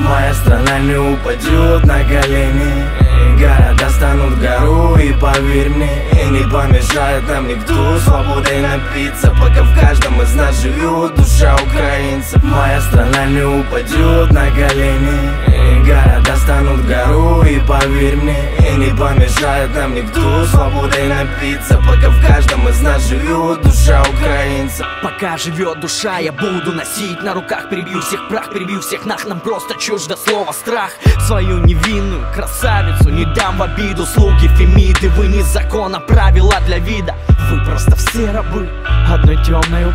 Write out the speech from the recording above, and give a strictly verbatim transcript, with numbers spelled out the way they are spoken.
Моя страна не упадет на колени, города станут гору, и поверь мне, и не помешает нам никто свободой напиться, пока в каждом из нас живет душа украинца. Моя страна не упадет на колени, города станут гору, и поверь мне, и не помешает нам никто свободой напиться, пока в каждом из нас живет душа украинца. Пока живет душа, я буду носить на руках, перебью всех прах, перебью всех нах, нам просто чуждо слово страх. Свою невинную красавицу не дам в обиду, слуги Фемиды, вы не закон, а правила для вида. Вы просто все рабы одной темной